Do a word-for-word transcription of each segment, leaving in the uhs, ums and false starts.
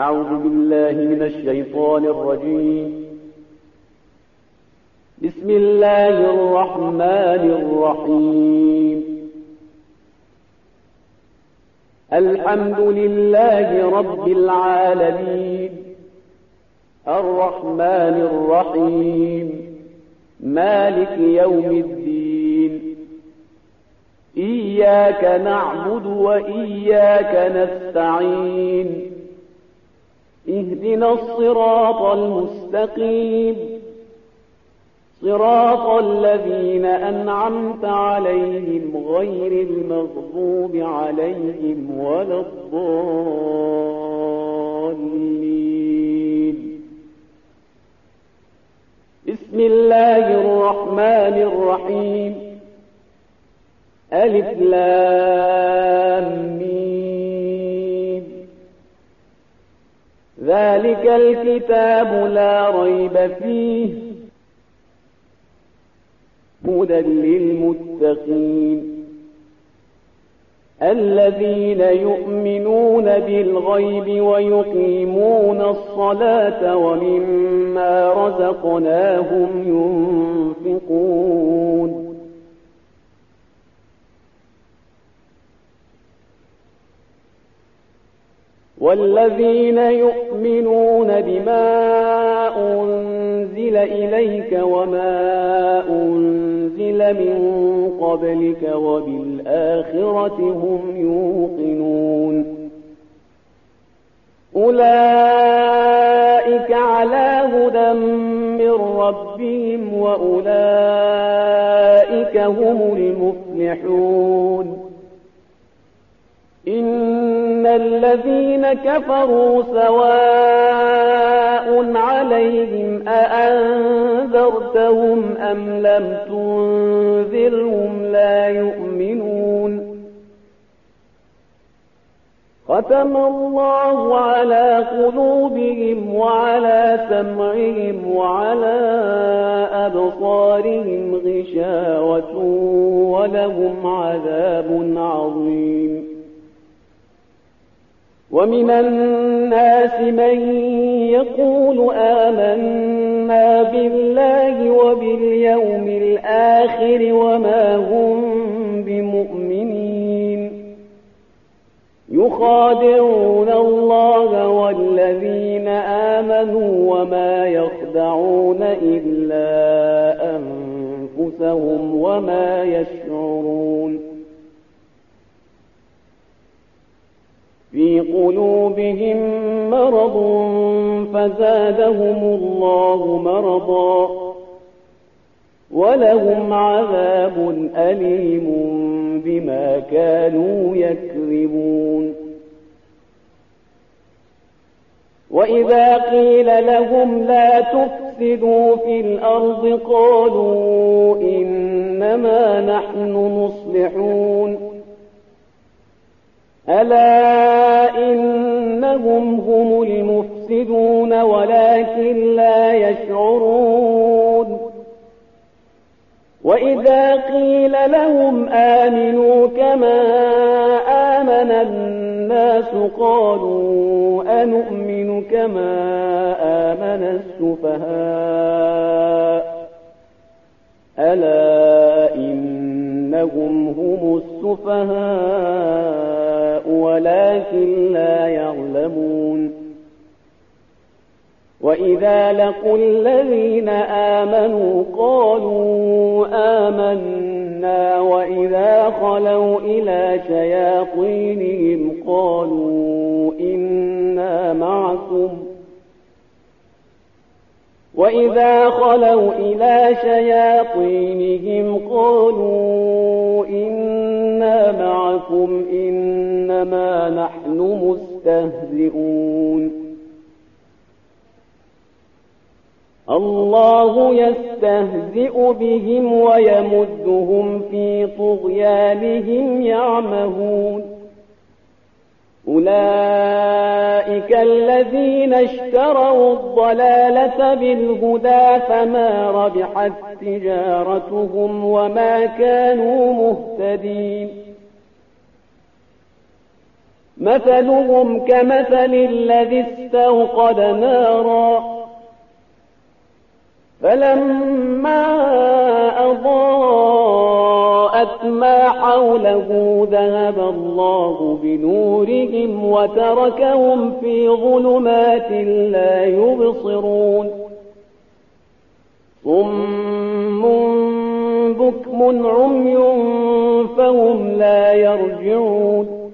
أعوذ بالله من الشيطان الرجيم. بسم الله الرحمن الرحيم. الحمد لله رب العالمين، الرحمن الرحيم، مالك يوم الدين. إياك نعبد وإياك نستعين. اهدنا الصراط المستقيم، صراط الذين أنعمت عليهم غير المغضوب عليهم ولا الضالين. بسم الله الرحمن الرحيم. ألف لام ميم. ذلك الكتاب لا ريب فيه هدى للمتقين الذين يؤمنون بالغيب ويقيمون الصلاة ومما رزقناهم ينفقون. والذين يؤمنون بما أنزل إليك وما أنزل من قبلك وبالآخرة هم يوقنون. أولئك على هدى من ربهم وأولئك هم المفلحون. إن الذين كفروا سواء عليهم أأنذرتهم أم لم تنذرهم لا يؤمنون. ختم الله على قلوبهم وعلى سمعهم وعلى أبصارهم غشاوة ولهم عذاب عظيم. ومن الناس من يقول آمنا بالله وباليوم الآخر وما هم بمؤمنين. يخادعون الله والذين آمنوا وما يخدعون إلا أنفسهم وما يشعرون. في قلوبهم مرض فزادهم الله مرضا ولهم عذاب أليم بما كانوا يكذبون. وإذا قيل لهم لا تفسدوا في الأرض قالوا إنما نحن مصلحون. ألا إنهم هم المفسدون ولكن لا يشعرون. وإذا قيل لهم آمنوا كما آمن الناس قالوا أنؤمن كما آمن السفهاء. ألا إنهم هم السفهاء ولكن لا يعلمون. وإذا لقوا الذين آمنوا قالوا آمنا وإذا خلوا إلى شياطينهم قالوا إنا معكم وإذا خلوا إلى شياطينهم قالوا إنا معكم إنما نحن مستهزئون. الله يستهزئ بهم ويمدهم في طغيانهم يعمهون. أولئك الذين اشتروا الضلالة بالهدى فما ربحت تجارتهم وما كانوا مهتدين. مثلهم كمثل الذي استوقد نارا فلما أضاءت ما حوله ذهب الله بنورهم وتركهم في ظلمات لا يبصرون صم بكم عمي فهم لا يرجعون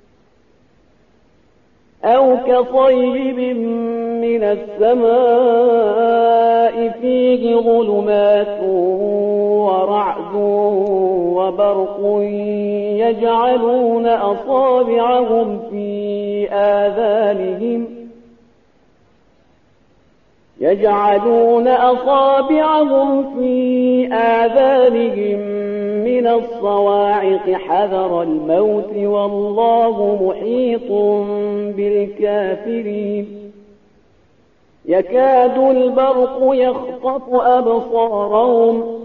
أو كصيب من السماء فيه ظلمات ورعد وبرق يجعلون أصابعهم في آذانهم يجعلون أصابعهم في آذانهم من الصواعق حذر الموت والله محيط بالكافرين يكاد البرق يخطف أبصارهم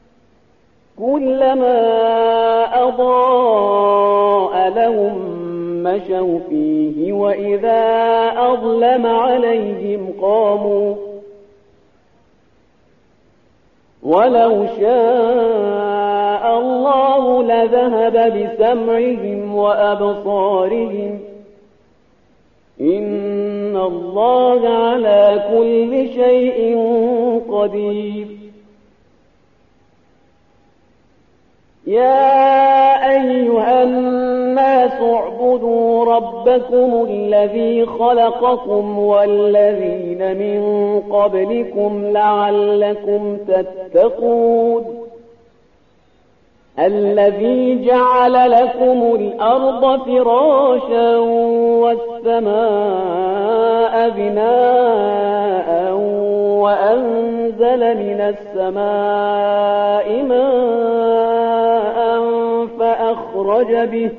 كلما أضاء لهم مشوا فيه وإذا أظلم عليهم قاموا ولو شاء الله لذهب بسمعهم وأبصارهم إن الله على كل شيء قدير يا أيها الناس اعبدوا ربكم الذي خلقكم والذين من قبلكم لعلكم تتقون الذي جعل لكم الأرض فراشا والسماء بناء وأنزل من السماء ماء فأخرج به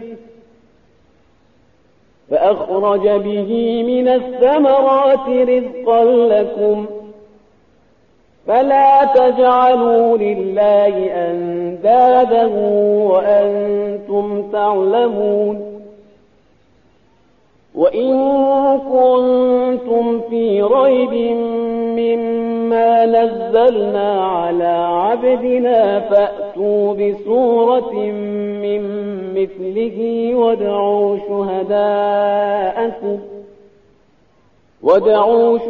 فأخرج به من الثمرات رزقا لكم فلا تجعلوا لله أندادا وأنتم تعلمون وإن كنتم في ريب مما نزلنا على عبدنا فأتوا بسورة من مثله وادعوا شهداءكم وادعوا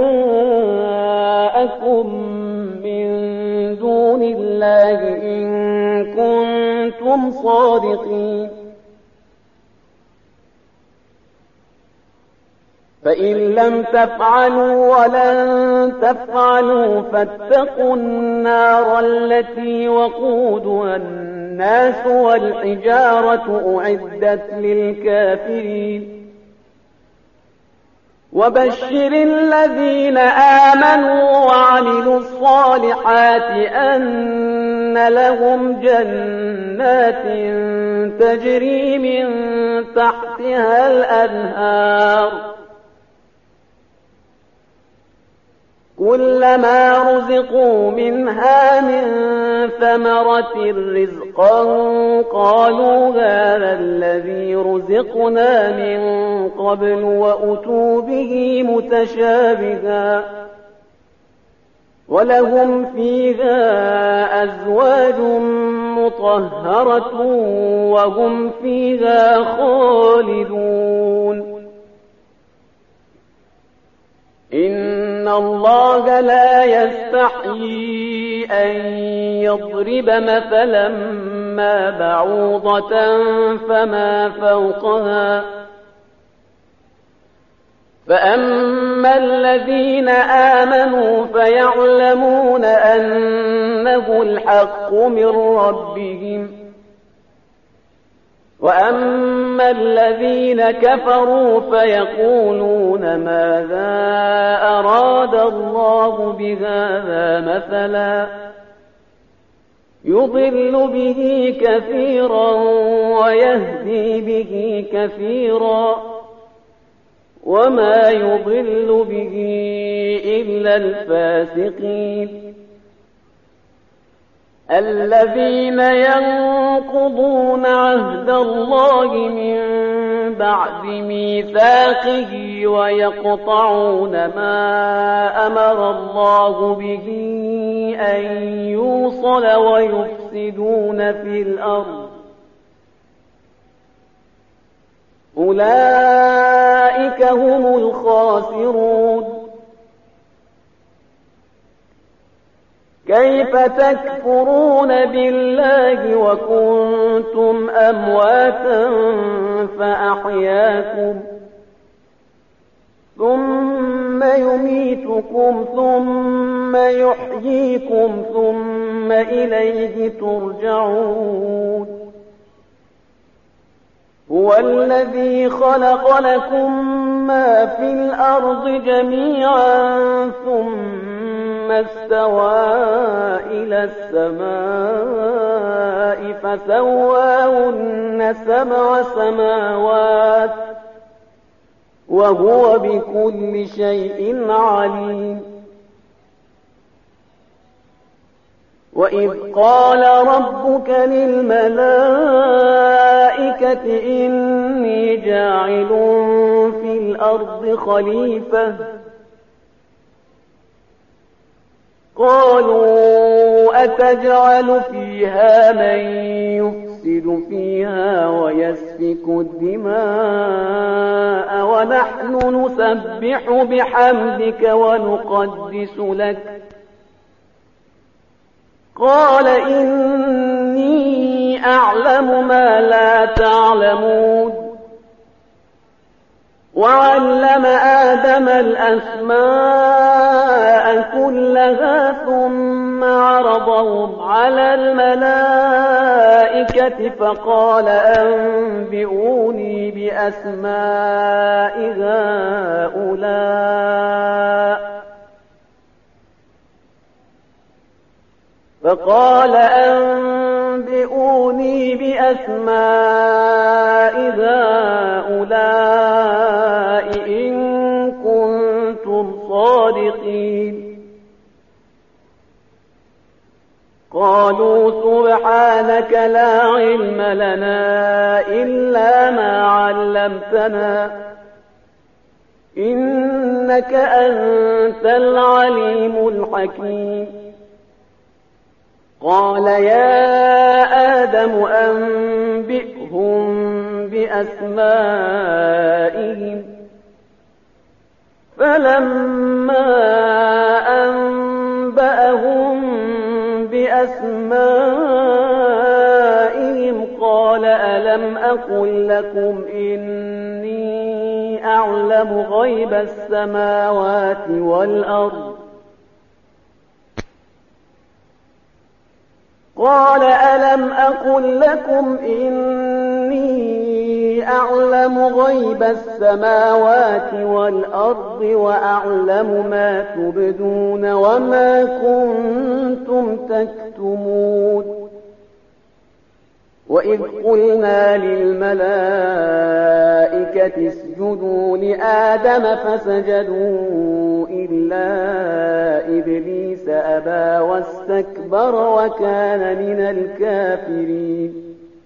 شهداءكم من دون الله إن كنتم صادقين فإن لم تفعلوا ولن تفعلوا فاتقوا النار التي وقودها الناس والحجارة أعدت للكافرين وبشر الذين آمنوا وعملوا الصالحات أن لهم جنات تجري من تحتها الأنهار كلما رزقوا منها من ثمرة رزقا قالوا هذا الذي رزقنا من قبل وأتوا به متشابها ولهم فيها أزواج مطهرة وهم فيها خالدون إن الله لا يستحيي أن يضرب مثلا ما بعوضة فما فوقها فأما الذين آمنوا فيعلمون أنه الحق من ربهم وأما الذين كفروا فيقولون ماذا أراد الله بهذا مثلا يضل به كثيرا ويهدي به كثيرا وما يضل به إلا الفاسقين الذين ينقضون عهد الله من بعد ميثاقه ويقطعون ما أمر الله به أن يوصل ويفسدون في الأرض أولئك هم الخاسرون. كيف تكفرون بالله وكنتم أمواتا فأحياكم ثم يميتكم ثم يحييكم ثم إليه ترجعون. هو الذي خلق لكم ما في الأرض جميعا ثم استوى إلى السماء فسواهن سبع سماوات وهو بكل شيء عليم. وإذ قال ربك للملائكة إني جاعل في الأرض خليفة قالوا أتجعل فيها من يفسد فيها ويسفك الدماء ونحن نسبح بحمدك ونقدس لك قال إني أعلم ما لا تعلمون. وعلم آدم الأسماء كلها ثم عرضهم على الملائكة فقال أنبئوني بأسماء هؤلاء فقال أنبئوني بأسماء هؤلاء إن كنتم صادقين. قالوا سبحانك لا علم لنا إلا ما علمتنا إنك أنت العليم الحكيم. قال يا آدم أنبئهم بأسمائهم فلما أنبأهم بأسمائهم قال ألم أقل لكم إني أعلم غيب السماوات والأرض قال ألم أقل لكم إني أعلم غيب السماوات والأرض وأعلم ما تبدون وما كنتم تكتمون. وإذ قلنا للملائكة اسجدوا لآدم فسجدوا إلا إبليس أبى واستكبر وكان من الكافرين.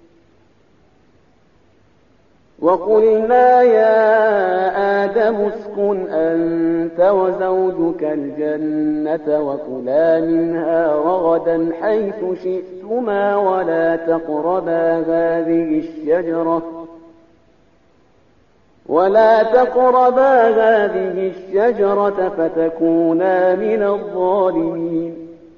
وقلنا يا آدم اسكن أنت وزوجك الجنة وكلا منها رغدا حيث شئتما ولا تقربا هذه الشجرة ولا تقربا هذه الشجرة فتكونا من الظالمين.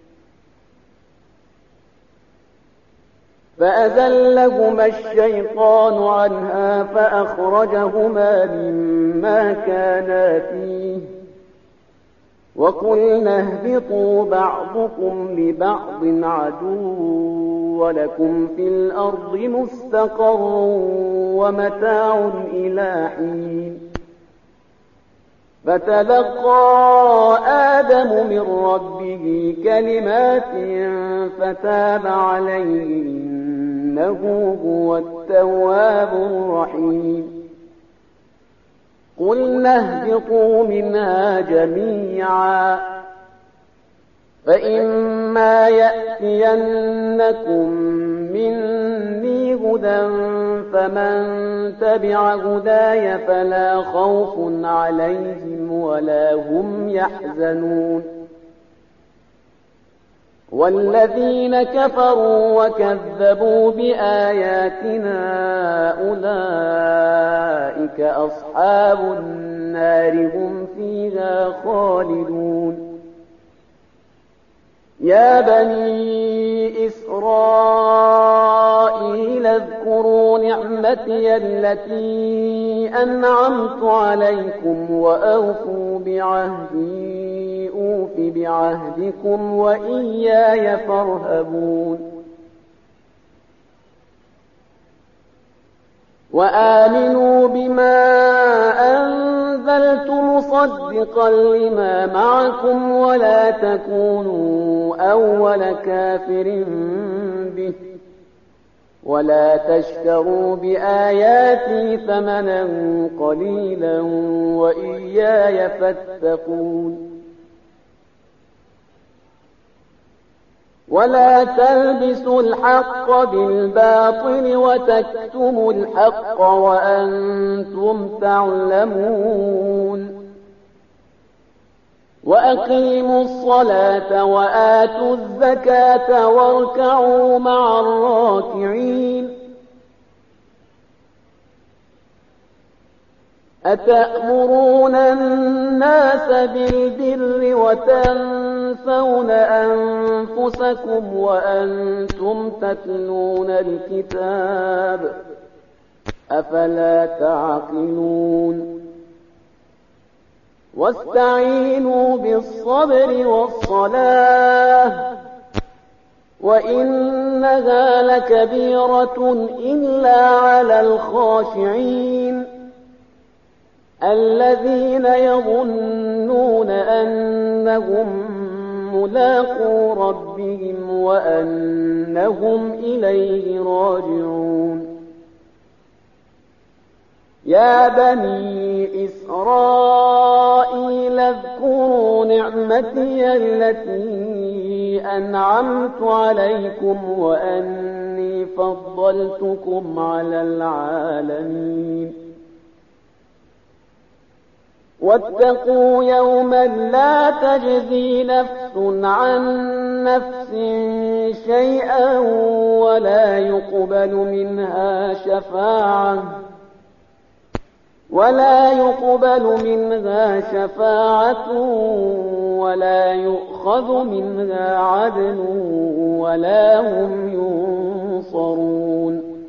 فأزلهما الشيطان عنها فأخرجهما مما كانا فيه وقلنا اهبطوا بعضكم لبعض عدو ولكم في الأرض مستقر ومتاع إلى حين. فتلقى آدم من ربه كلمات فتاب عليه إنه هو التواب الرحيم. قلنا اهبطوا منها جميعا فإما يأتينكم مني هدى فمن تبع هداي فلا خوف عليهم ولا هم يحزنون والذين كفروا وكذبوا بآياتنا أولئك أصحاب النار هم فيها خالدون يا بني إسرائيل اذكروا نعمتي التي أنعمت عليكم وأوفوا بعهدي أوف بعهدكم وإياي فارهبون وآمنوا بما أنزلت مصدقا لما معكم ولا تكونوا أول كافر به ولا تشتروا بآياتي ثمنا قليلا وإياي فاتقون ولا تلبسوا الحق بالباطل وتكتموا الحق وأنتم تعلمون وأقيموا الصلاة وآتوا الزكاة واركعوا مع الراكعين أتأمرون الناس بالبر وتنسون أنفسكم وأنتم تتلون الكتاب أفلا تعقلون واستعينوا بالصبر والصلاة وإنها لكبيرة إلا على الخاشعين الذين يظنون أنهم ملاقو ربهم وأنهم إليه راجعون يا بني إسرائيل اذكروا نعمتي التي أنعمت عليكم وأني فضلتكم على العالمين واتقوا يوما لا تجزي نفس عن نفس شيئا ولا يقبل منها شفاعة ولا يقبل منها شفاعة ولا يؤخذ منها عدل ولا هم ينصرون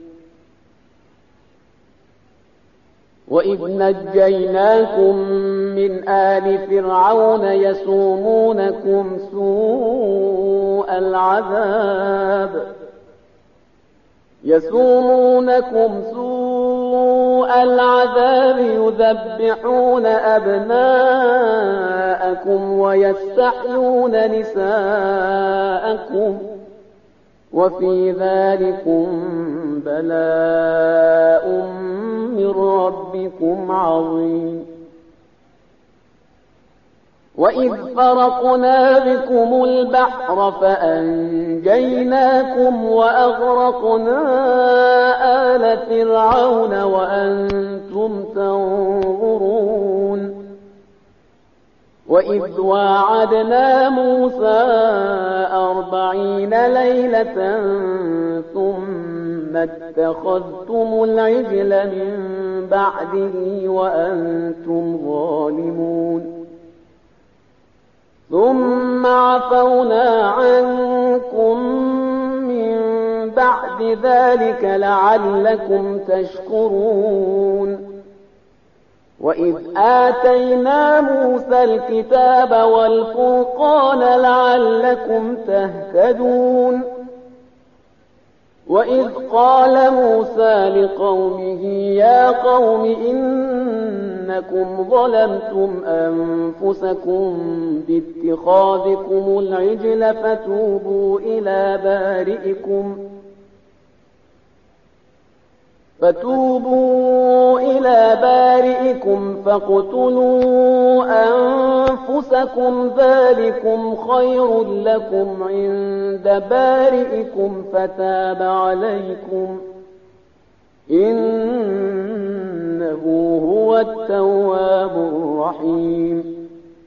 وإذ نجيناكم من آل فرعون يسومونكم سوء العذاب يسومونكم سوء العذاب يذبحون أبناءكم ويستحيون نساءكم وفي ذلكم بلاء من ربكم عظيم وإذ فرقنا بكم البحر فأنجيناكم وأغرقنا آل فرعون وأنتم تنظرون وإذ واعدنا موسى أربعين ليلة ثم اتخذتم العجل من بعده وأنتم ظالمون ثم عفونا عنكم من بعد ذلك لعلكم تشكرون وإذ آتينا موسى الكتاب والفرقان لعلكم تهتدون وإذ قال موسى لقومه يا قوم إنكم ظلمتم أنفسكم باتخاذكم العجل فتوبوا إلى بارئكم فتوبوا إلى بارئكم فاقتلوا أنفسكم ذلكم خير لكم عند بارئكم فتاب عليكم إنه هو التواب الرحيم.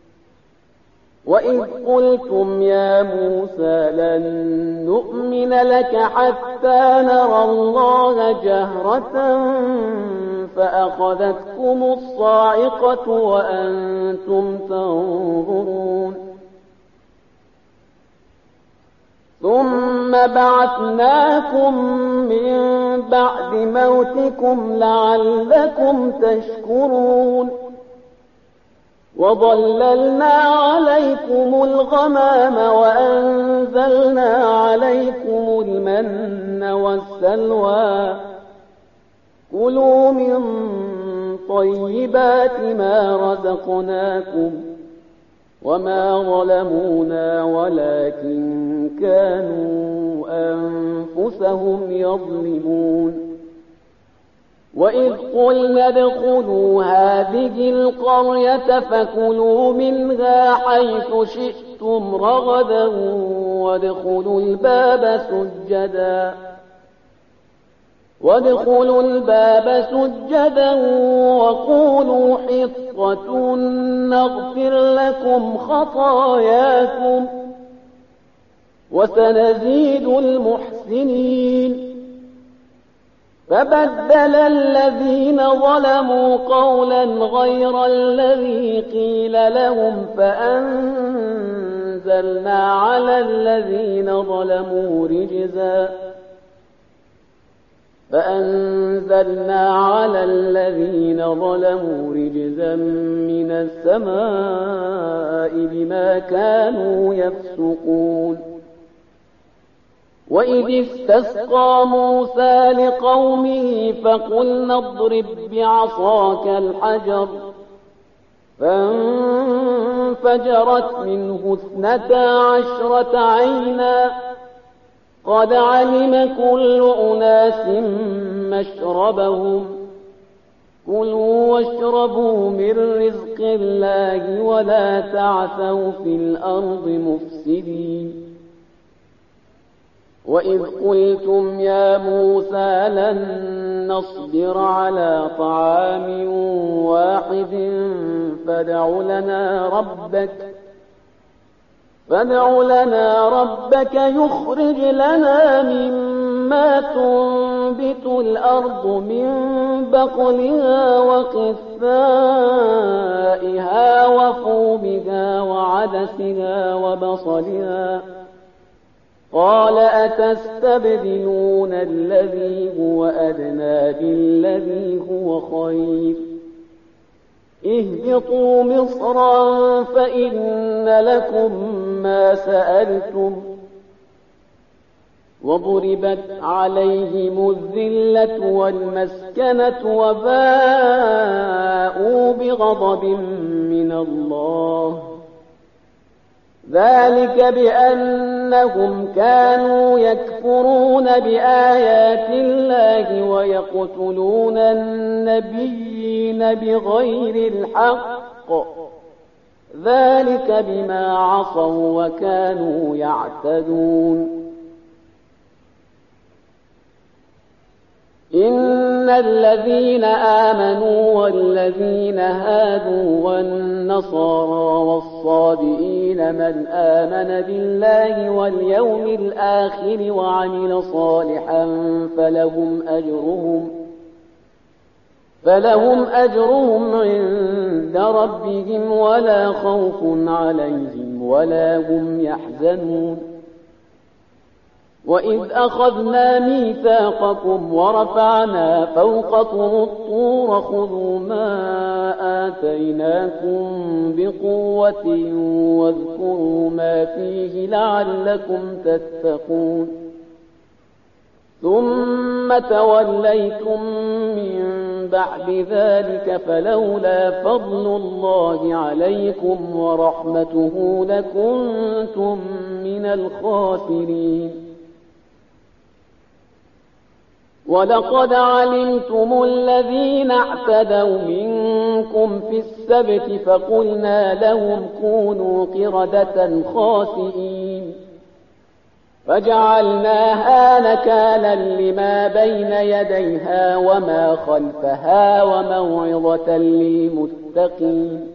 وإذ قلتم يا موسى لن نؤمن لك حتى نرى الله جهرة فأخذتكم الصاعقة وأنتم تنظرون ثم بعثناكم من بعد موتكم لعلكم تشكرون وظللنا عليكم الغمام وأنزلنا عليكم المن والسلوى كلوا من طيبات ما رزقناكم وما ظلمونا ولكن كانوا أنفسهم يظلمون وإذ قلنا ادخلوا هذه القرية فكلوا منها حيث شئتم رغدا وادخلوا الباب سجدا وادخلوا الباب سجدا وقولوا حطة نغفر لكم خطاياكم وسنزيد المحسنين فبدل الذين ظلموا قولا غير الذي قيل لهم فأنزلنا على الذين ظلموا رجزا فأنزلنا على الذين ظلموا رجزا من السماء بما كانوا يفسقون وإذ استسقى موسى لقومه فقلنا اضرب بعصاك الحجر فانفجرت منه اثنتا عشرة عينا قد علم كل أناس مشربهم كلوا واشربوا من رزق الله ولا تعثوا في الأرض مفسدين وإذ قلتم يا موسى لن نصبر على طعام واحد فادع لنا ربك فادع لنا ربك يخرج لنا مما تنبت الأرض من بقلها وقثائها وفومها وعدسها وبصلها قال أتستبدلون الذي هو أدنى بالذي هو خير اهبطوا مصرا فإن لكم ما سألتم وضربت عليهم الذلة والمسكنة وباءوا بغضب من الله ذلك بأنهم كانوا يكفرون بآيات الله ويقتلون النبيين بغير الحق ذلك بما عصوا وكانوا يعتدون إن الذين آمنوا والذين هادوا والنصارى والصابئين من آمن بالله واليوم الآخر وعمل صالحا فلهم أجرهم فلهم أجرهم عند ربهم ولا خوف عليهم ولا هم يحزنون وإذ أخذنا ميثاقكم ورفعنا فوقكم الطور خذوا ما آتيناكم بقوة واذكروا ما فيه لعلكم تتقون ثم توليتم من بعد ذلك فلولا فضل الله عليكم ورحمته لكنتم من الخاسرين ولقد علمتم الذين اعتدوا منكم في السبت فقلنا لهم كونوا قردة خاسئين فجعلناها نكالا لما بين يديها وما خلفها وموعظة للمتقين.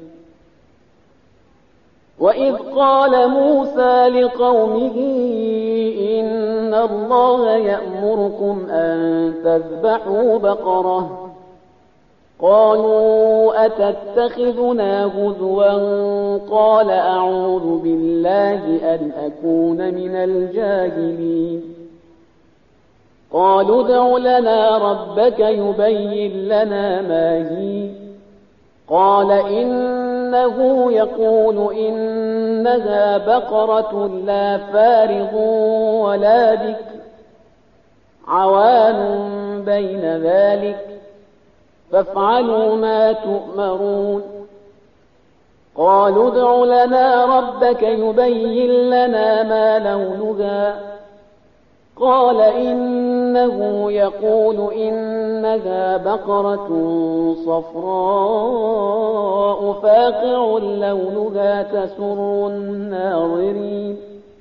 وإذ قال موسى لقومه إن الله يأمركم أن تذبحوا بقرة قالوا أتتخذنا هزوا قال أعوذ بالله أن أكون من الجاهلين. قالوا ادع لنا ربك يبين لنا ما هي قال إنه يقول إنها بقرة لا فارض ولا بكر عوان بين ذلك فافعلوا ما تؤمرون. قالوا ادع لنا ربك يبين لنا ما لونها قال إنه يقول إنها بقرة صفراء فاقع لونها تسر الناظرين.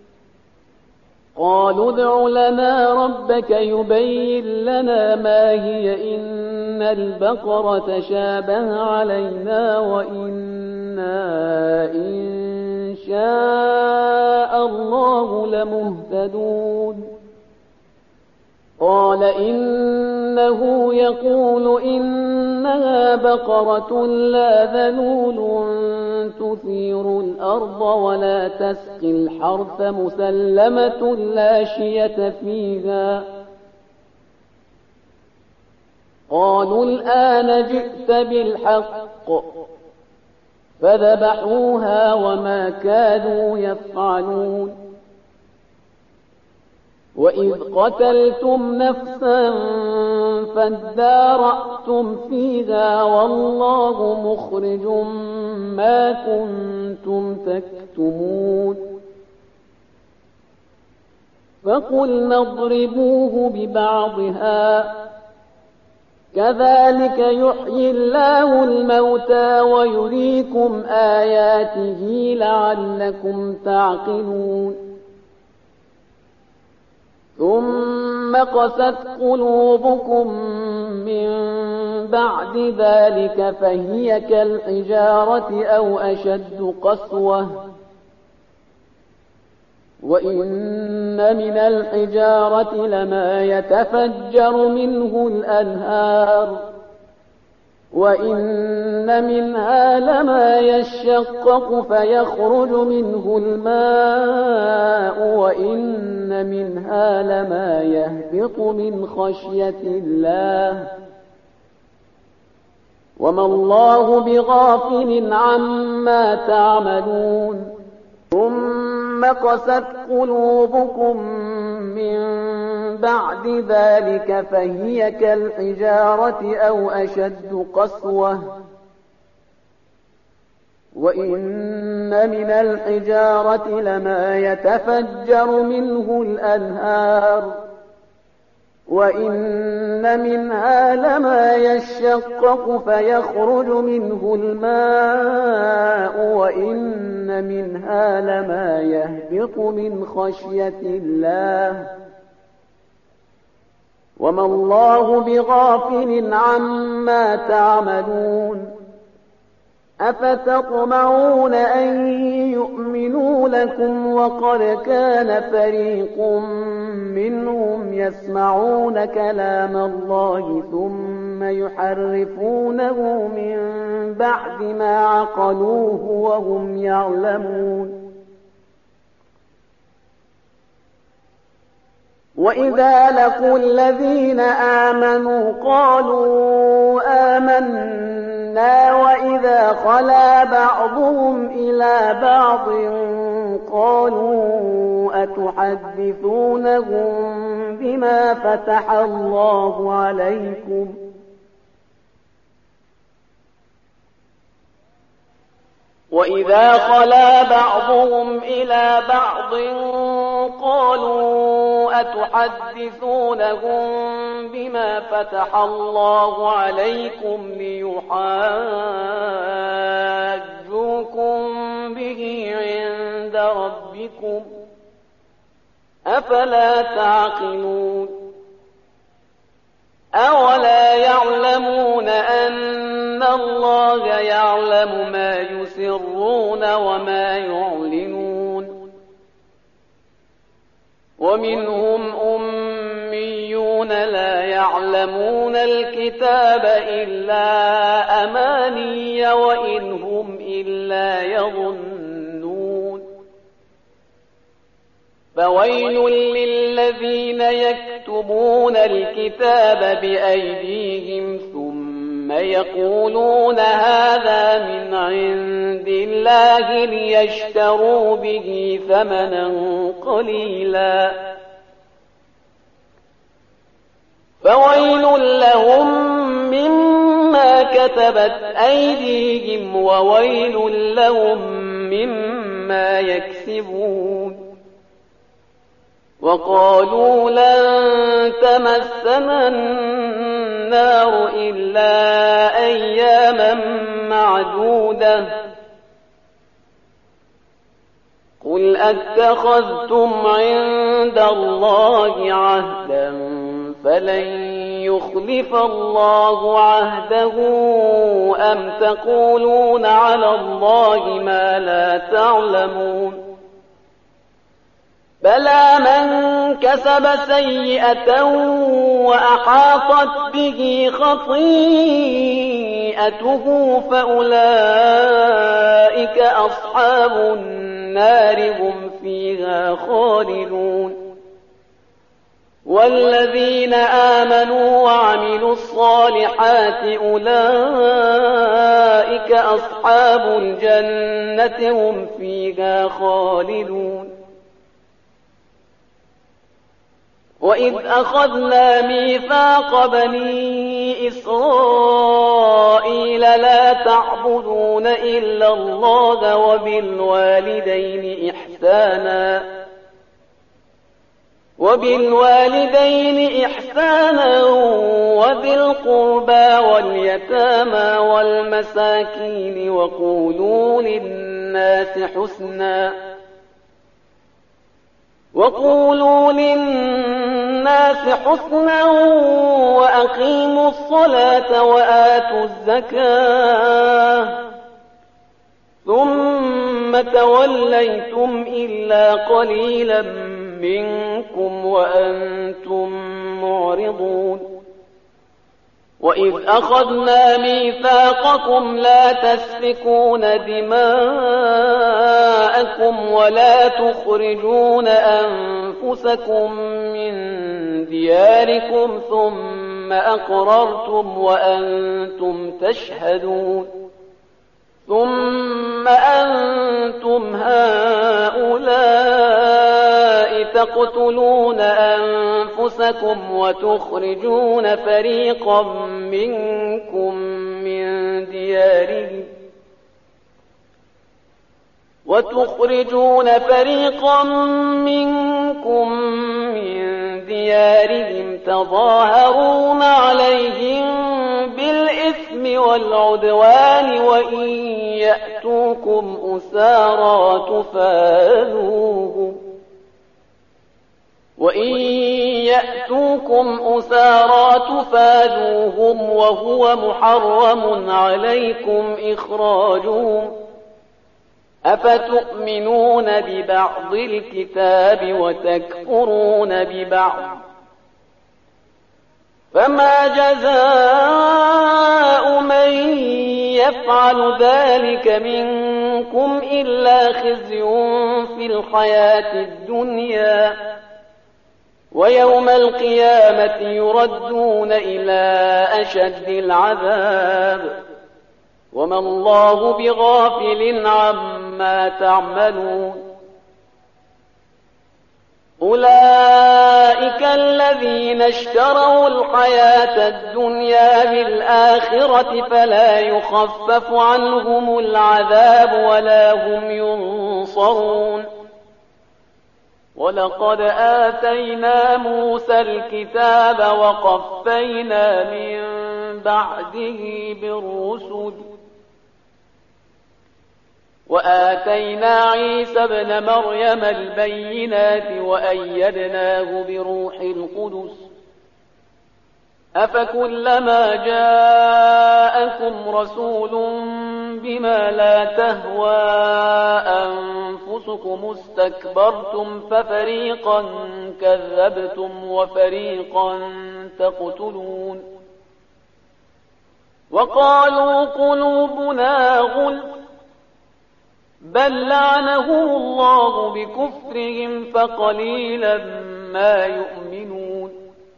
قالوا ادع لنا ربك يبين لنا ما هي إن البقرة شابه علينا وإنا إن شاء الله لمهتدون. قال إنه يقول إنها بقرة لا ذلول تثير الأرض ولا تسقي الحرث مسلمة لا شية فيها. قالوا الآن جئت بالحق فذبحوها وما كانوا يفعلون. وإذ قتلتم نفسا فادارأتم فيها والله مخرج ما كنتم تكتمون. فقلنا اضربوه ببعضها كذلك يحيي الله الموتى ويريكم آياته لعلكم تعقلون. ثم قست قلوبكم من بعد ذلك فهي كالحجارة أو أشد قسوة وإن من الحجارة لما يتفجر منه الأنهار وإن منها لما يشقق فيخرج منه الماء وإن منها لما يهبط من خشية الله وما الله بغافل عما تعملون. ثم قست قلوبكم من بعد ذلك فهي كالحجارة أو أشد قسوة وإن من الحجارة لما يتفجر منه الأنهار وإن منها لما يشقق فيخرج منه الماء وإن منها لما يهبط من خشية الله وما الله بغافل عما تعملون. أفتطمعون أن يؤمنوا لكم وقد كان فريق منهم يسمعون كلام الله ثم يحرفونه من بعد ما عقلوه وهم يعلمون. وإذا لقوا الذين آمنوا قالوا آمنا وإذا خلا بعضهم إلى بعض قالوا أتحدثونهم بما فتح الله عليكم وإذا خلا بعضهم إلى بعض قالوا أتحدثونهم بما فتح الله عليكم ليحاجوكم به عند ربكم أفلا تعقلون أولا يعلمون أن الله يعلم ما يسرون وما يعلنون ومنهم أميون لا يعلمون الكتاب إلا أماني وإن هم إلا يظنون فويل للذين يكتبون الكتاب بأيديهم ثم يقولون هذا من عند الله ليشتروا به ثمنا قليلا فويل لهم مما كتبت أيديهم وويل لهم مما يكسبون وقالوا لن تمسنا النار إلا أياما معدودة قل أتخذتم عند الله عهدا فلن يخلف الله عهده أم تقولون على الله ما لا تعلمون بلى من كسب سيئة وأحاطت به خطيئته فأولئك أصحاب النار هم فيها خالدون والذين آمنوا وعملوا الصالحات أولئك أصحاب الجنة هم فيها خالدون وإذ أخذنا ميثاق بني إسرائيل لا تعبدون إلا الله وبالوالدين إحسانا وبالوالدين إحسانا وذي القربى واليتامى والمساكين وقولوا للناس حسنا وقولوا للناس حسنا وأقيموا الصلاة وآتوا الزكاة ثم توليتم إلا قليلا منكم وأنتم معرضون وإذ أخذنا ميثاقكم لا تسفكون دماءكم ولا تخرجون أنفسكم من دياركم ثم أقررتم وأنتم تشهدون ثم أنتم هؤلاء تقتلون أنفسكم وتخرجون فريقا منكم من ديارهم وتخرجون فريقا منكم من ديارهم تظاهرون عليهم بالإثم والعدوان وإن يأتوكم أسارى تفادوهم وإن يأتوكم أسارى تفادوهم وهو محرم عليكم إخراجهم أفتؤمنون ببعض الكتاب وتكفرون ببعض فما جزاء من يفعل ذلك منكم إلا خزي في الحياة الدنيا ويوم القيامة يردون إلى أشد العذاب وما الله بغافل عما تعملون أولئك الذين اشتروا الحياة الدنيا بالآخرة فلا يخفف عنهم العذاب ولا هم ينصرون ولقد آتينا موسى الكتاب وقفينا من بعده بالرسل وآتينا عيسى ابن مريم البينات وأيدناه بروح القدس أفكلما جاءكم رسول بما لا تهوى أنفسكم استكبرتم ففريقا كذبتم وفريقا تقتلون وقالوا قلوبنا غلف بل لعنهم الله بكفرهم فقليلا ما يؤمنون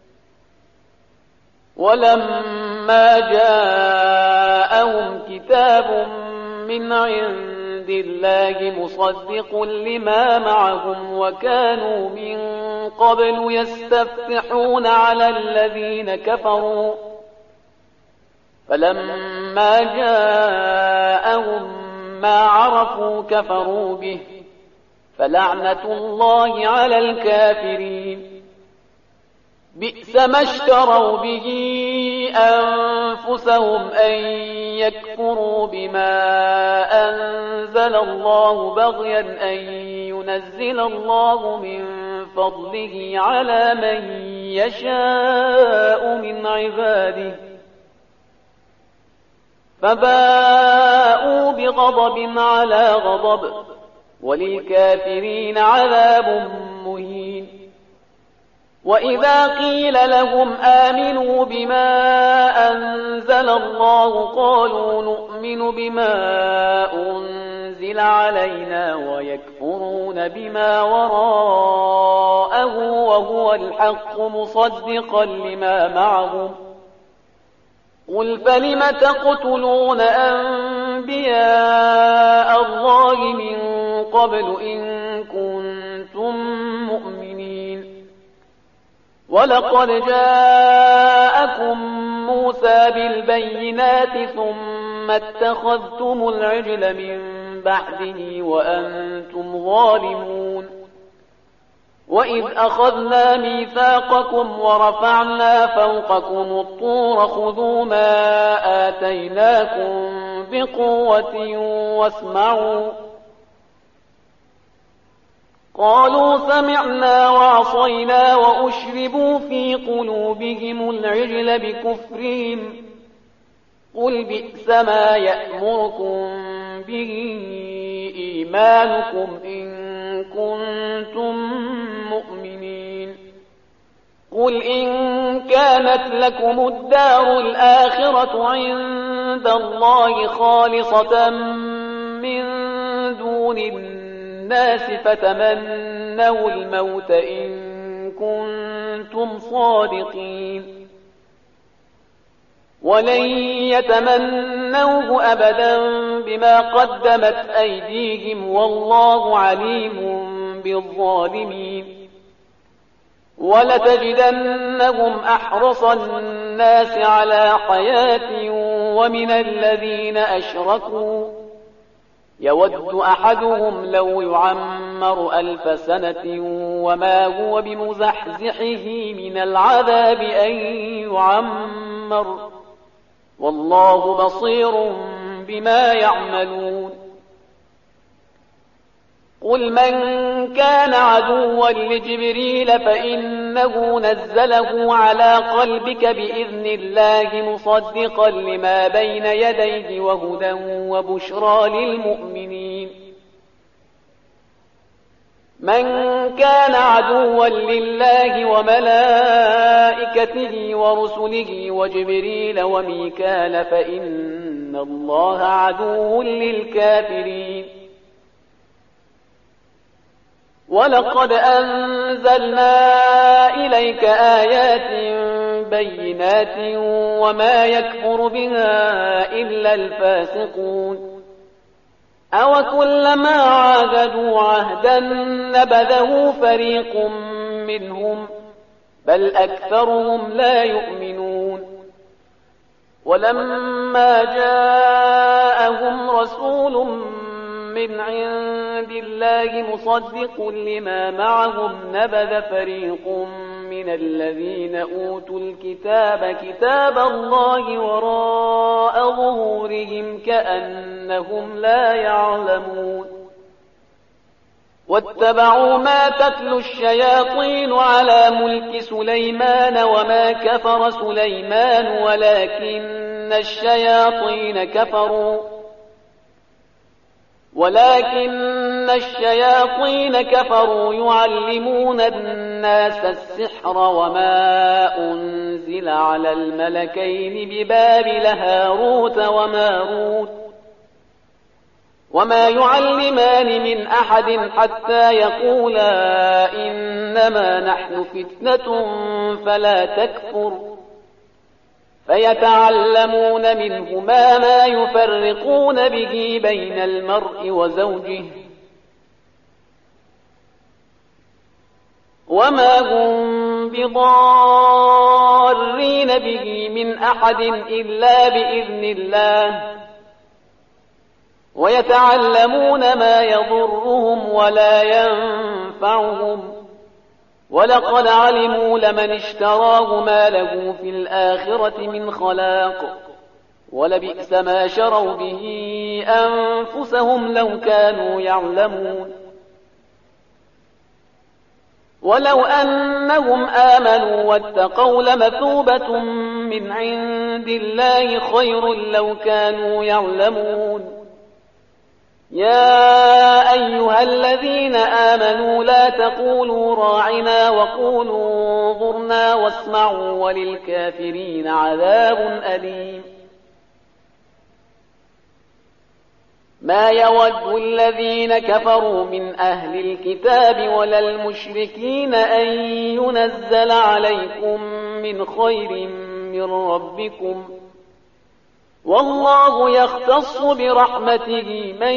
ولما جاءهم كتاب من عند الله مصدق لما معهم وكانوا من قبل يستفتحون على الذين كفروا فلما جاءهم ما عرفوا كفروا به فلعنة الله على الكافرين بئس ما اشتروا به أنفسهم أن يكفروا بما أنزل الله بغيا أن ينزل الله من فضله على من يشاء من عباده فباءوا بغضب على غضب وللكافرين عذاب مهين وإذا قيل لهم آمنوا بما أنزل الله قالوا نؤمن بما أنزل علينا ويكفرون بما وراءه وهو الحق مصدقا لما معهم قل فلم تقتلون أنبياء الله من قبل إن كنتم مؤمنين ولقد جاءكم موسى بالبينات ثم اتخذتم العجل من بعده وأنتم ظالمون وإذ أخذنا ميثاقكم ورفعنا فوقكم الطور خذوا ما آتيناكم بقوة واسمعوا قالوا سمعنا وعصينا وأشربوا في قلوبهم العجل بكفرهم قل بئس ما يأمركم به إيمانكم إن كنتم مؤمنين قل إن كانت لكم الدار الآخرة عند الله خالصة من دون الناس فتمنوا الموت إن كنتم صادقين ولن يتمنوه أبدا بما قدمت أيديهم والله عليم بالظالمين ولتجدنهم أحرص الناس على حياة ومن الذين أشركوا يود أحدهم لو يعمر ألف سنة وما هو بمزحزحه من العذاب أن يعمر والله بصير بما يعملون قل من كان عدوا لجبريل فإنه نزله على قلبك بإذن الله مصدقا لما بين يديه وهدى وبشرى للمؤمنين من كان عدوا لله وملائكته ورسله وجبريل وميكال فإن الله عدو للكافرين ولقد أنزلنا إليك آيات بينات وما يكفر بها إلا الفاسقون أوكلما عاهدوا عهدا نبذه فريق منهم بل أكثرهم لا يؤمنون ولما جاءهم رسول من عند الله مصدق لما معهم نبذ فريق من الذين أوتوا الكتاب كتاب الله وراء ظهورهم كأنهم لا يعلمون واتبعوا ما تتلو الشياطين على ملك سليمان وما كفر سليمان ولكن الشياطين كفروا ولكن الشياطين كفروا يعلمون الناس السحر وما أنزل على الملكين ببابل هاروت وماروت وما يعلمان من أحد حتى يقولا إنما نحن فتنة فلا تكفر فيتعلمون منهما ما يفرقون به بين المرء وزوجه وما هم بضارين به من أحد إلا بإذن الله ويتعلمون ما يضرهم ولا ينفعهم ولقد علموا لمن اشتراه ما له في الآخرة من خلاق ولبئس ما شروا به أنفسهم لو كانوا يعلمون ولو أنهم آمنوا واتقوا لمثوبة من عند الله خير لو كانوا يعلمون يا أيها الذين آمنوا لا تقولوا راعنا وقولوا انظرنا واسمعوا وللكافرين عذاب أليم ما يود الذين كفروا من أهل الكتاب ولا المشركين أن ينزل عليكم من خير من ربكم والله يختص برحمته من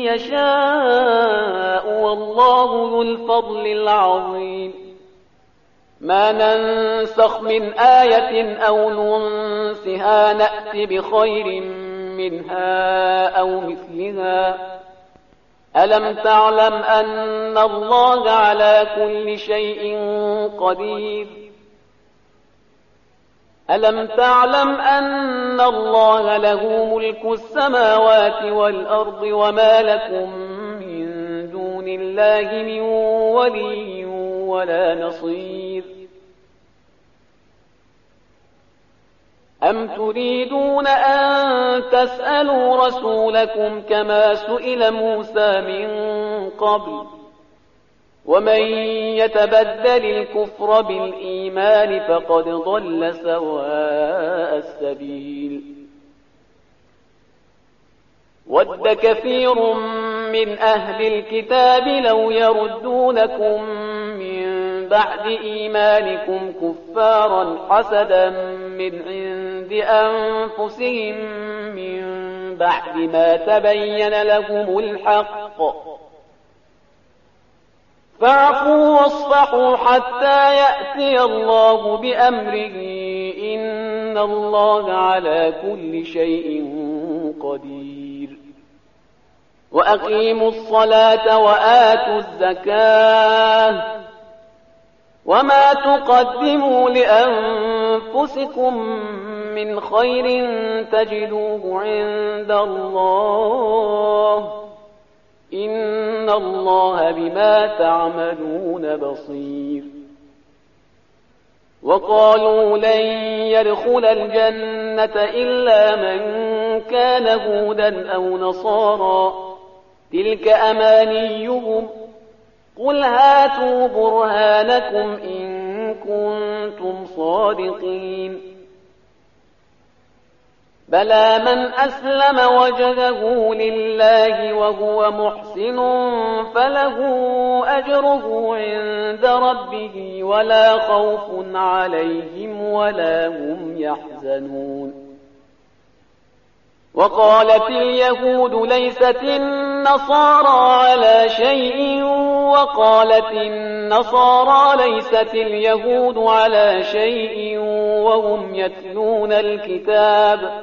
يشاء والله ذو الفضل العظيم ما ننسخ من آية أو ننسها نأت بخير منها أو مثلها ألم تعلم أن الله على كل شيء قدير ألم تعلم أن الله له ملك السماوات والأرض وما لكم من دون الله من ولي ولا نصير أم تريدون أن تسألوا رسولكم كما سئل موسى من قبل ومن يتبدل الكفر بالإيمان فقد ضل سواء السبيل ود كثير من أهل الكتاب لو يردونكم من بعد إيمانكم كفارا حسدا من عند أنفسهم من بعد ما تبين لهم الحق فاعفوا واصفحوا حتى يأتي الله بأمره إن الله على كل شيء قدير وأقيموا الصلاة وآتوا الزكاة وما تقدموا لأنفسكم من خير تجدوه عند الله إن الله بما تعملون بصير وقالوا لن يدخل الجنة إلا من كان هودا أو نصارى تلك أمانيهم قل هاتوا برهانكم إن كنتم صادقين بلى من أسلم وجهه لله وهو محسن فله أجره عند ربه ولا خوف عليهم ولا هم يحزنون وقالت اليهود ليست النصارى على شيء وقالت النصارى ليست اليهود على شيء وهم يتلون الكتاب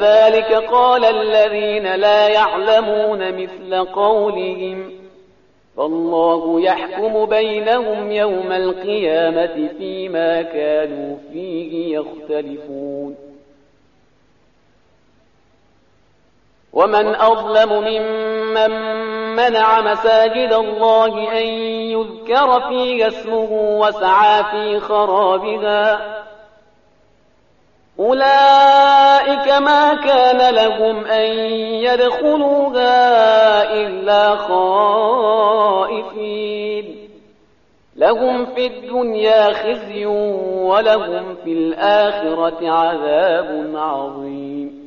كذلك قال الذين لا يعلمون مثل قولهم فالله يحكم بينهم يوم القيامة فيما كانوا فيه يختلفون. ومن أظلم ممن منع مساجد الله أن يذكر فيها اسمه وسعى في خرابها، أولئك ما كان لهم أن يدخلوها إلا خائفين، لهم في الدنيا خزي ولهم في الآخرة عذاب عظيم.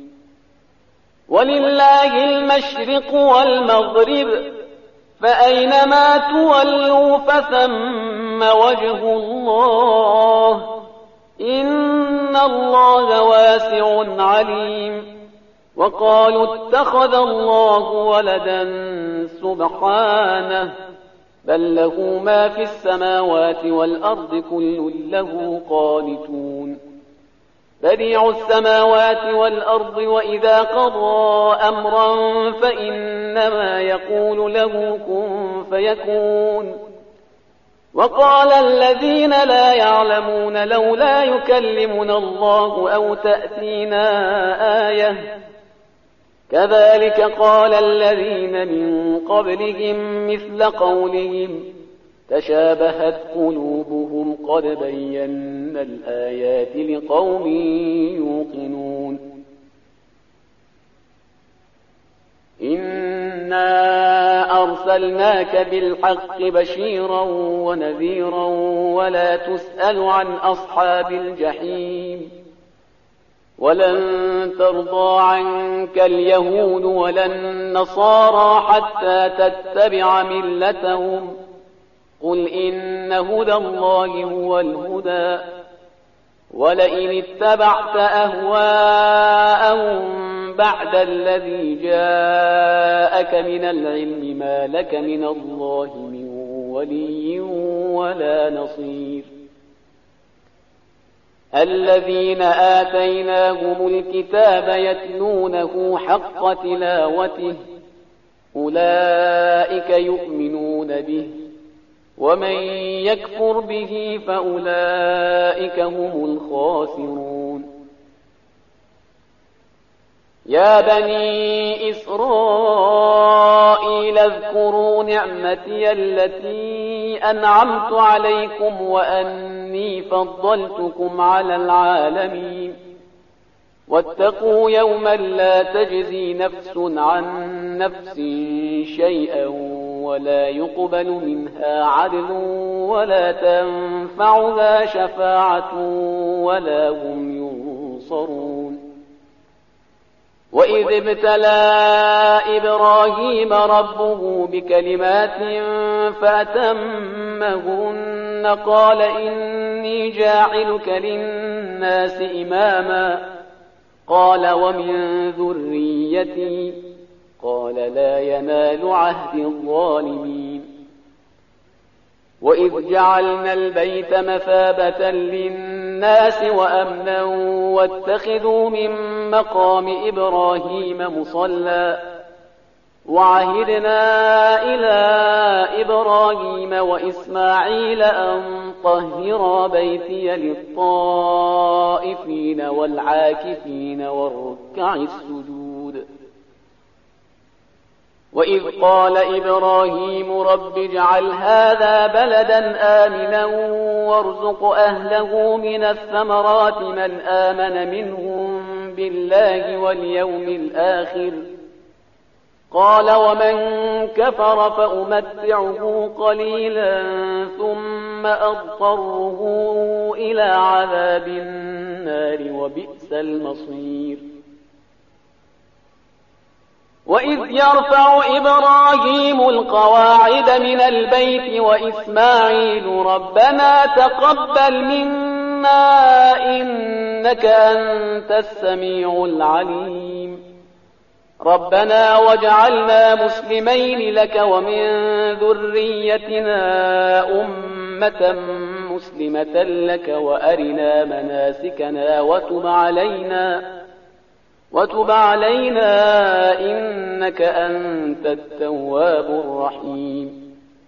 ولله المشرق والمغرب، فأينما تولوا فثم وجه الله، إن الله واسع عليم. وقالوا اتخذ الله ولدا سبحانه، بل له ما في السماوات والأرض كل له قانتون. بديع السماوات والأرض، وإذا قضى أمرا فإنما يقول له كن فيكون. وقال الذين لا يعلمون لولا يكلمنا الله أو تأتينا آية، كذلك قال الذين من قبلهم مثل قولهم تشابهت قلوبهم قد بينا الآيات لقوم يوقنون. إنا أرسلناك بالحق بشيرا ونذيرا ولا تسأل عن أصحاب الجحيم. ولن ترضى عنك اليهود ولا النصارى حتى تتبع ملتهم، قل إن هدى الله هو الهدى، ولئن اتبعت أهواءهم بعد الذي جاءك من العلم ما لك من الله من ولي ولا نصير. الذين آتيناهم الكتاب يتلونه حق تلاوته أولئك يؤمنون به، ومن يكفر به فأولئك هم الخاسرون. يا بني إسرائيل اذكروا نعمتي التي أنعمت عليكم وأني فضلتكم على العالمين. واتقوا يوما لا تجزي نفس عن نفس شيئا ولا يقبل منها عدل ولا تنفعها شفاعة ولا هم ينصرون. وإذ ابتلى إبراهيم ربه بكلمات فأتمهن قال إني جاعلك للناس إماما، قال ومن ذريتي، قال لا ينال عهد الظالمين. وإذ جعلنا البيت مثابة للناس وأمنا واتخذوا من مقام إبراهيم مصلى، وعهدنا إلى إبراهيم وإسماعيل أن طهرا بيتي للطائفين والعاكفين والركع السجود. وإذ قال إبراهيم رب اجعل هذا بلدا آمنا وارزق أهله من الثمرات من آمن منهم بالله واليوم الآخر، قال ومن كفر فأمتعه قليلا ثم أضطره إلى عذاب النار وبئس المصير. وإذ يرفع إبراهيم القواعد من البيت وإسماعيل ربنا تقبل منا إنك أنت السميع العليم، ربنا واجعلنا مسلمين لك ومن ذريتنا أمة مسلمة لك وأرنا مناسكنا وتب علينا وتب علينا إنك أنت التواب الرحيم.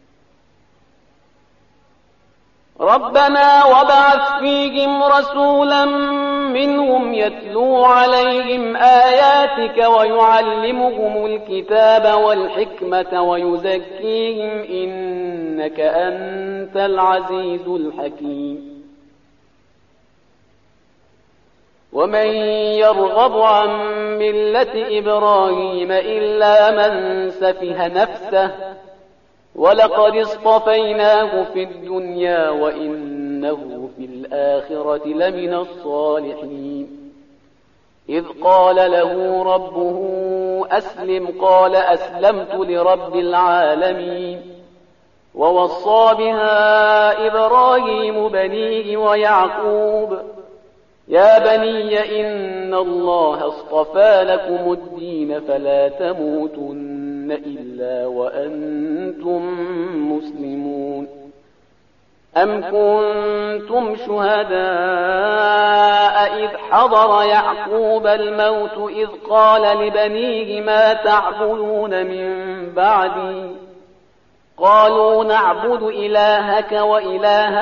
ربنا وابعث فيهم رسولا منهم يتلو عليهم آياتك ويعلمهم الكتاب والحكمة ويزكيهم إنك أنت العزيز الحكيم ومن يرغب عن ملة إبراهيم إلا من سفه نفسه ولقد اصطفيناه في الدنيا وإنه في الآخرة لمن الصالحين إذ قال له ربه أسلم قال أسلمت لرب العالمين ووصى بها إبراهيم بنيه ويعقوب يا بني إن الله اصطفى لكم الدين فلا تموتن إلا وأنتم مسلمون أم كنتم شهداء إذ حضر يعقوب الموت إذ قال لبنيه ما تعبدون من بعدي قالوا نعبد إلهك وإله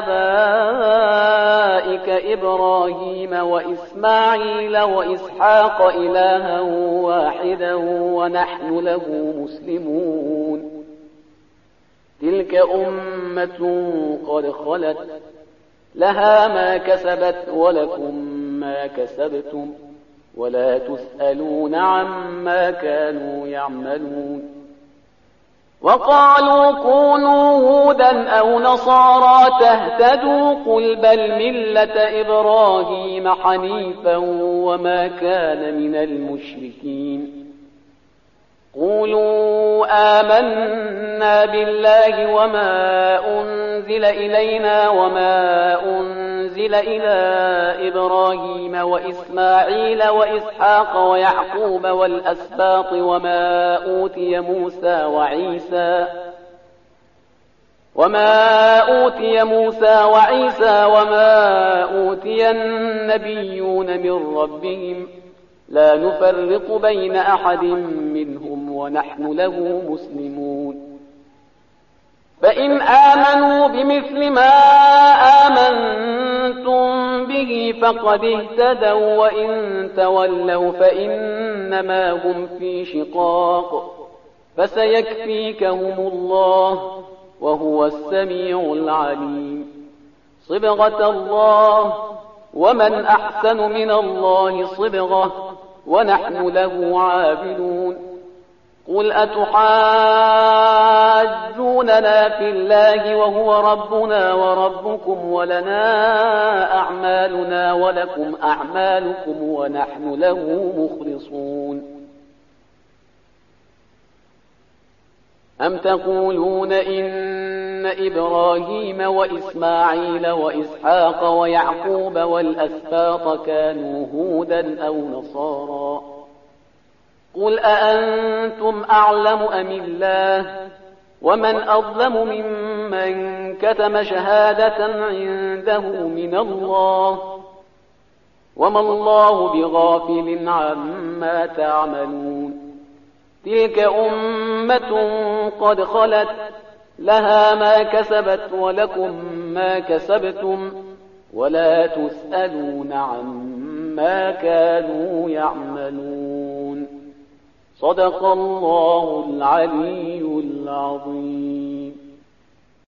آبائك إبراهيم وإسماعيل وإسحاق إلها واحدا ونحن له مسلمون تلك أمة قد خلت لها ما كسبت ولكم ما كسبتم ولا تسألون عما كانوا يعملون وقالوا كونوا هودا أو نصارى تهتدوا قل بل ملة إبراهيم حنيفا وما كان من المشركين قولوا آمنا بالله وما أنزل إلينا وما أنزل إلى إبراهيم وإسماعيل وإسحاق ويعقوب والأسباط وما أوتي موسى وعيسى وما أوتي موسى وعيسى وما أوتي النبيون من ربهم لا نفرق بين أحد منهم ونحن له مسلمون فإن آمنوا بمثل ما آمنتم به فقد اهتدوا وإن تولوا فإنما هم في شقاق فسيكفيكهم الله وهو السميع العليم صبغة الله ومن أحسن من الله صبغة ونحن له عابدون قل أتحاجوننا في الله وهو ربنا وربكم ولنا أعمالنا ولكم أعمالكم ونحن له مخلصون أم تقولون إن إبراهيم وإسماعيل وإسحاق ويعقوب والأسباط كانوا هودا أو نصارى قل أأنتم أعلم أم الله ومن أظلم ممن كتم شهادة عنده من الله وما الله بغافل عما تعملون تلك أمة قد خلت لها ما كسبت ولكم ما كسبتم ولا تسألون عما كانوا يعملون صدق الله العلي العظيم.